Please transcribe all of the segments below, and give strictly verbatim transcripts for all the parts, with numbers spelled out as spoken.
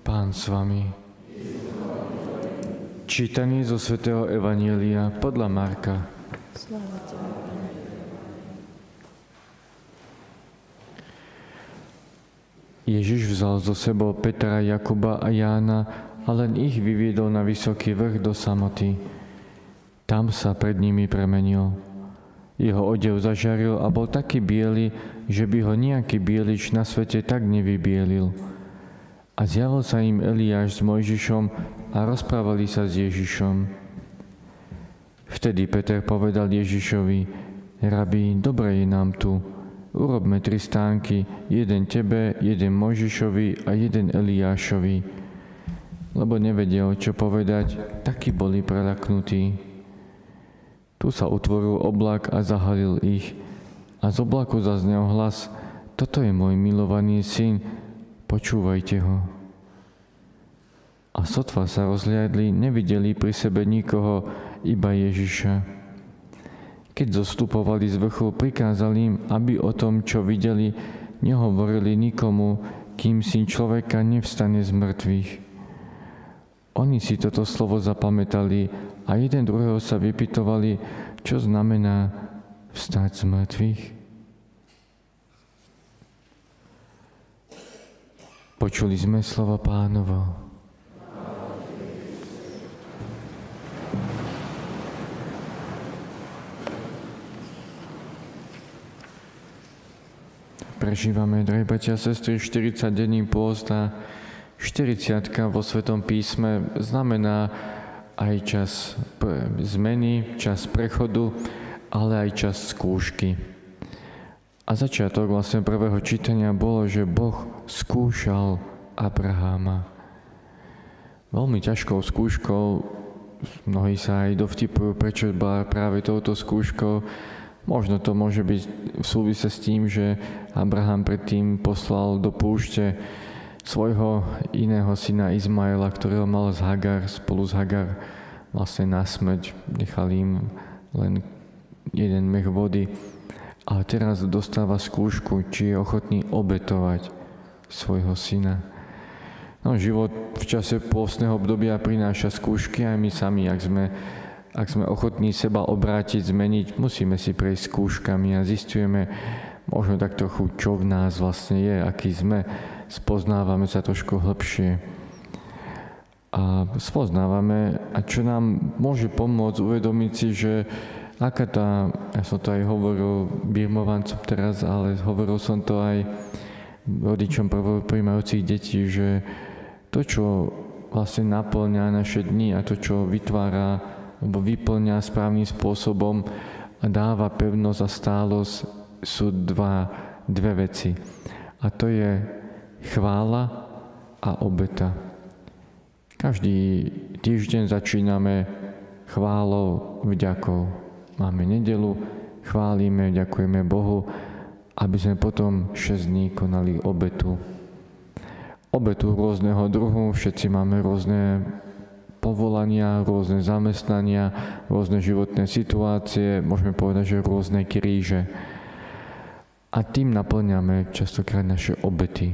Pán s vami. Čítanie zo svätého Evanjelia podľa Marka. Sláva Tebe, Pane. Ježiš vzal zo sebou Petra, Jakuba a Jána a len ich vyviedol na vysoký vrch do samoty. Tam sa pred nimi premenil. Jeho odev zažaril a bol taký biely, že by ho nejaký bielič na svete tak nevybielil. A zjavil sa im Eliáš s Mojžišom a rozprávali sa s Ježišom. Vtedy Peter povedal Ježišovi: Rabi, dobre je nám tu. Urobme tri stánky, jeden tebe, jeden Mojžišovi a jeden Eliášovi. Lebo nevedel, čo povedať, takí boli preľaknutí. Tu sa utvoril oblak a zahalil ich. A z oblaku zaznel hlas: Toto je môj milovaný syn, počúvajte ho. A sotva sa rozhliadli, nevideli pri sebe nikoho, iba Ježiša. Keď zostupovali z vrchu, prikázal im, aby o tom, čo videli, nehovorili nikomu, kým syn človeka nevstane z mŕtvych. Oni si toto slovo zapamätali a jeden druhého sa vypytovali, čo znamená vstať z mŕtvych. Počuli sme slovo Pánovo. Prežívame, drahí bratia a sestry, štyridsaťdenný pôst a štyridsiatka vo Svetom písme znamená aj čas zmeny, čas prechodu, ale aj čas skúšky. A začiatok vlastne prvého čítania bolo, že Boh skúšal Abraháma. Veľmi ťažkou skúškou, mnohí sa aj dovtipujú, prečo bola práve touto skúškou. Možno to môže byť v súvise s tým, že Abraham predtým poslal do púšte svojho iného syna Izmaela, ktorého mal z Hagar, spolu s Hagar vlastne na smrť. Nechal im len jeden mech vody. A teraz dostáva skúšku, či je ochotný obetovať svojho syna. No, život v čase pôstneho obdobia prináša skúšky, aj my sami, ak sme Ak sme ochotní seba obrátiť, zmeniť, musíme si prejsť skúškami a zisťujeme možno tak trochu, čo v nás vlastne je, aký sme. Spoznávame sa trošku hlbšie. A spoznávame, a čo nám môže pomôcť uvedomiť si, že aká tá, ja som to aj hovoril birmovancom teraz, ale hovoril som to aj rodičom prvopríjmajúcich detí, že to, čo vlastne naplňa naše dni a to, čo vytvára alebo vyplňa správnym spôsobom a dáva pevnosť a stálosť, sú dva, dve veci. A to je chvála a obeta. Každý týždeň začíname chválou, vďakou. Máme nedeľu, chválime, ďakujeme Bohu, aby sme potom šesť dní konali obetu. Obetu rôzneho druhu, všetci máme rôzne povolania, rôzne zamestnania, rôzne životné situácie, môžeme povedať, že rôzne kríže. A tým naplňame častokrát naše obety.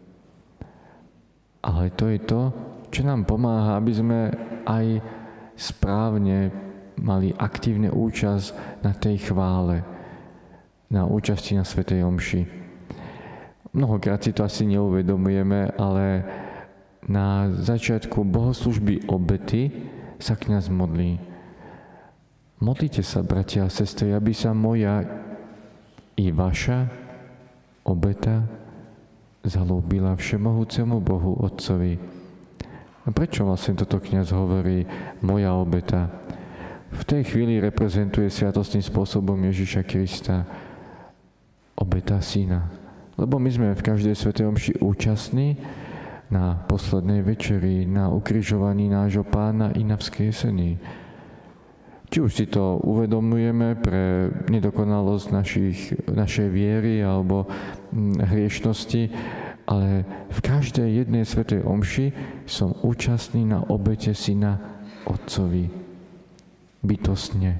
Ale to je to, čo nám pomáha, aby sme aj správne mali aktívne účasť na tej chvále, na účasti na svätej omši. Mnohokrát si to asi neuvedomujeme, ale na začiatku bohoslužby obety sa kňaz modlí. Modlite sa, bratia a sestry, aby sa moja i vaša obeta zalúbila všemohúcemu Bohu Otcovi. A prečo vlastne toto kňaz hovorí moja obeta? V tej chvíli reprezentuje sviatostným spôsobom Ježiša Krista, obeta syna. Lebo my sme v každej svätej omši účastní na poslednej večeri, na ukrižovaní nášho Pána i na vzkriesení. Či už si to uvedomujeme pre nedokonalosť našich, našej viery alebo hriešnosti, ale v každej jednej svätej omši som účastný na obete syna Otcovi. Bytostne.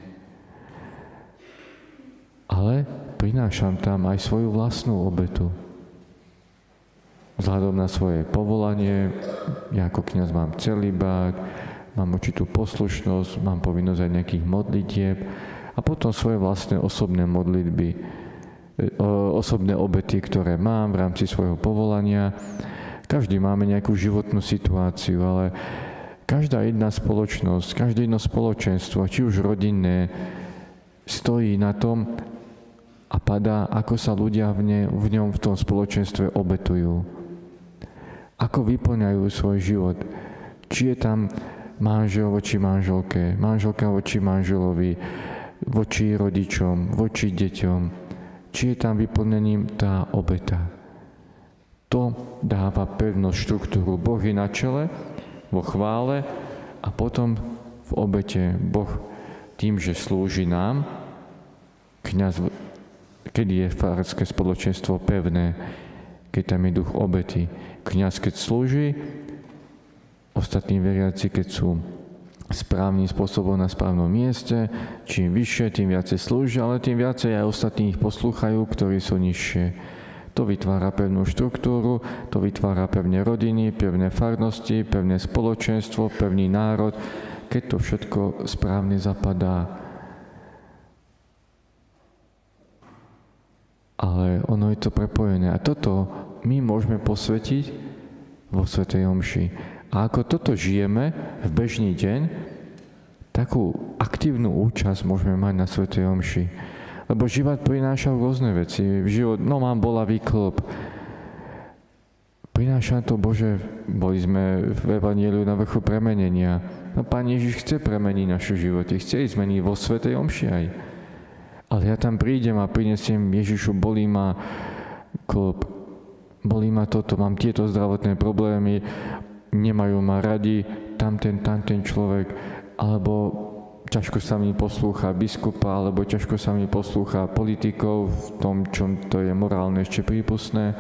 Ale prinášam tam aj svoju vlastnú obetu. vzhľadom na svoje povolanie, ja ako kňaz mám celibát, mám určitú poslušnosť, mám povinnosť aj nejakých modlitieb a potom svoje vlastné osobné modlitby, osobné obety, ktoré mám v rámci svojho povolania. Každý máme nejakú životnú situáciu, ale každá jedna spoločnosť, každé jedno spoločenstvo, či už rodinné, stojí na tom a padá, ako sa ľudia v, ne, v ňom, v tom spoločenstve obetujú. Ako vyplňajú svoj život. Či je tam manžel voči manželke, manželka voči manželovi, voči rodičom, voči deťom. Či je tam vyplnením tá obeta. To dáva pevnú štruktúru. Boh je na čele, vo chvále a potom v obete. Boh tým, že slúži nám, kňaz, kedy je farské spoločenstvo pevné, keď tam je duch obety. Kňaz, keď slúži, ostatní veriaci, keď sú správnym spôsobom na správnom mieste, čím vyššie, tým viacej slúžia, ale tým viacej aj ostatní ich poslúchajú, ktorí sú nižšie. To vytvára pevnú štruktúru, to vytvára pevné rodiny, pevné farnosti, pevné spoločenstvo, pevný národ, keď to všetko správne zapadá. Ale ono je to prepojené. A toto my môžeme posvetiť vo svätej omši. A ako toto žijeme v bežný deň, takú aktívnu účasť môžeme mať na svätej omši. Lebo život prináša rôzne veci. Život, no mám bolavý klb. Prináša to, Bože, boli sme v Evanjeliu na vrchu premenenia. No Pán Ježiš chce premeniť naše životy, chce ich zmeniť vo svätej omši aj. Ale ja tam prídem a prinesiem Ježišu, bolí ma klb, bolí ma toto, mám tieto zdravotné problémy, nemajú ma radi, tamten, tamten človek, alebo ťažko sa mi poslúcha biskupa, alebo ťažko sa mi poslúcha politikov v tom, čom to je morálne ešte prípustné.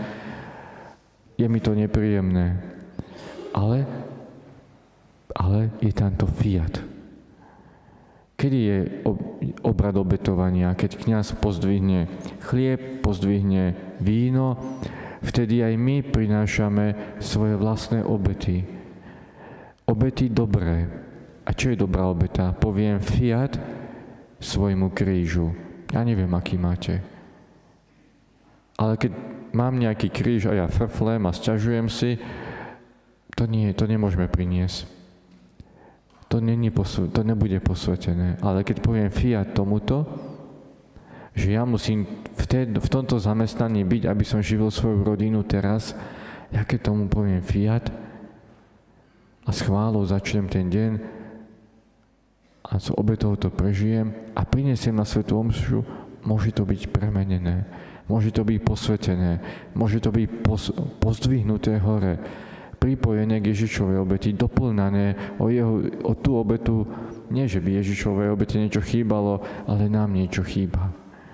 Je mi to nepríjemné. Ale, ale je tam to fiat. Kedy je obrad obetovania? Keď kňaz pozdvihne chlieb, pozdvihne víno, vtedy aj my prinášame svoje vlastné obety. Obety dobré. A čo je dobrá obeta? Poviem fiat svojmu krížu. Ja neviem, aký máte. Ale keď mám nejaký kríž a ja frflem a sťažujem si, to nie, to nemôžeme priniesť. To, není posv- to nebude posvetené. Ale keď poviem fiat tomuto, že ja musím v, te, v tomto zamestnaní byť, aby som živil svoju rodinu teraz, ja keď tomu poviem fiat a s chválou začnem ten deň a s obetou to prežijem a prinesiem na svätú omšu, môže to byť premenené, môže to byť posvetené, môže to byť pos- pozdvihnuté hore, pripojené k Ježišovej obeti, doplnané o, jeho, o tú obetu, nie že by Ježišovej obete niečo chýbalo, ale nám niečo chýba.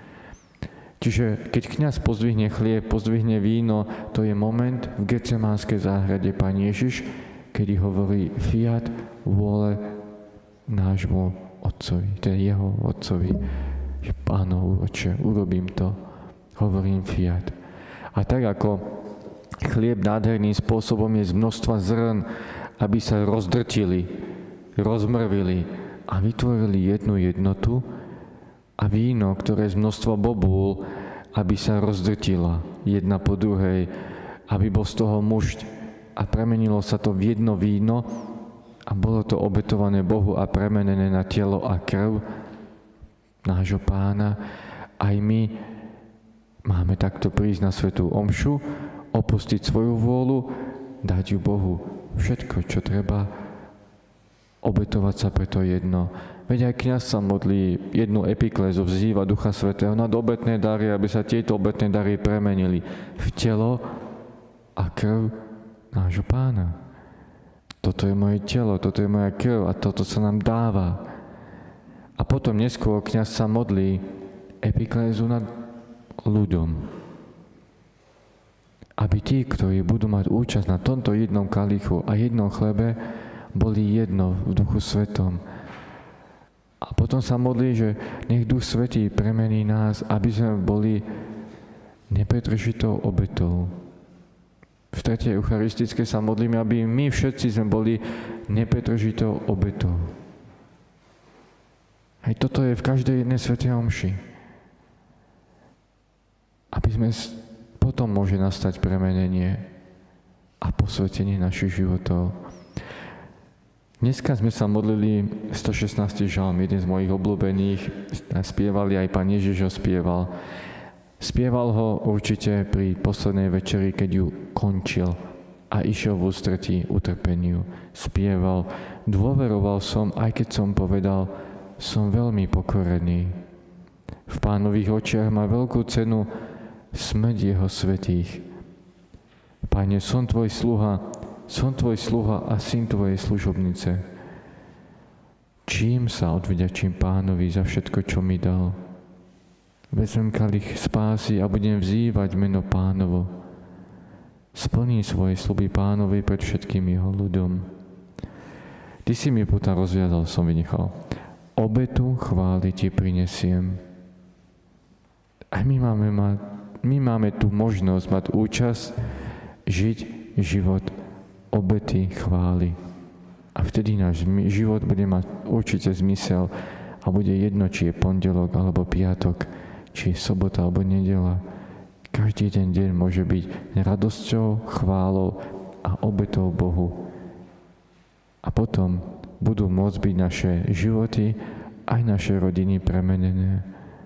Čiže keď kňaz pozdvihne chlieb, pozdvihne víno, to je moment v Getsemánskej záhrade Pán Ježiš, kedy hovorí fiat vôle nášmu Otcovi, teda jeho Otcovi, že Pánov Otče, urobím to, hovorím fiat. A tak ako chlieb nádherným spôsobom je z množstva zrn, aby sa rozdrtili, rozmrvili a vytvorili jednu jednotu, a víno, ktoré je z množstva bobúl, aby sa rozdrtila jedna po druhej, aby bol z toho mušť a premenilo sa to v jedno víno a bolo to obetované Bohu a premenené na telo a krv nášho Pána. Aj my máme takto prísť na svätú omšu, opustiť svoju vôľu, dať ju Bohu všetko, čo treba, obetovať sa pre to jedno. Veď aj kňaz sa modlí jednu epiklézu, vzýva Ducha Svätého nad obetné dary, aby sa tieto obetné dary premenili v telo a krv nášho Pána. Toto je moje telo, toto je moja krv a toto sa nám dáva. A potom neskôr kňaz sa modlí epiklézu nad ľuďom. Aby tí, ktorí budú mať účasť na tomto jednom kalichu a jednom chlebe, boli jedno v Duchu Svetom. A potom sa modlí, že nech Duch Svätý premení nás, aby sme boli nepretržitou obetou. V tretej eucharistickej sa modlíme, aby my všetci sme boli nepretržitou obetou. Aj toto je v každej jednej svätej omši. Aby sme potom môže nastať premenenie a posvetenie našich životov. Dneska sme sa modlili stošestnásty žalm, jeden z mojich obľúbených, spievali, aj Pán Ježiš ho spieval. Spieval ho určite pri poslednej večeri, keď ju končil a išiel v ústretí utrpeniu. Spieval, dôveroval som, aj keď som povedal, som veľmi pokorený. V Pánových očiach má veľkú cenu smrť jeho svätých. Pane, som tvoj sluha, som tvoj sluha a syn tvojej služobnice. Čím sa odvďačím Pánovi za všetko, čo mi dal? Vezmem kalich spásy a budem vzývať meno Pánovo. Splním svoje sľuby Pánovi pred všetkým jeho ľudom. Ty si mi puta rozviazal, som vynechal. Obetu chvály ti prinesiem. A my máme, mať, my máme tu možnosť mať účasť, žiť život obety chvály. A vtedy náš život bude mať určite zmysel a bude jedno, či je pondelok alebo piatok, či je sobota alebo nedeľa. Každý ten deň môže byť radosťou, chválou a obetou Bohu. A potom budú môcť byť naše životy aj naše rodiny premenené.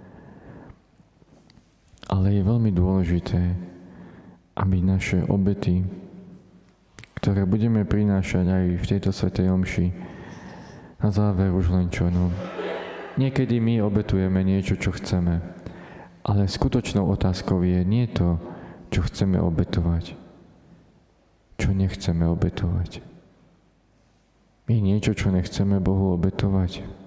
Ale je veľmi dôležité, aby naše obety, ktoré budeme prinášať aj v tejto svätej omši, na záver už len čo, no. Niekedy my obetujeme niečo, čo chceme. Ale skutočnou otázkou je nie to, čo chceme obetovať, čo nechceme obetovať. Je niečo, čo nechceme Bohu obetovať.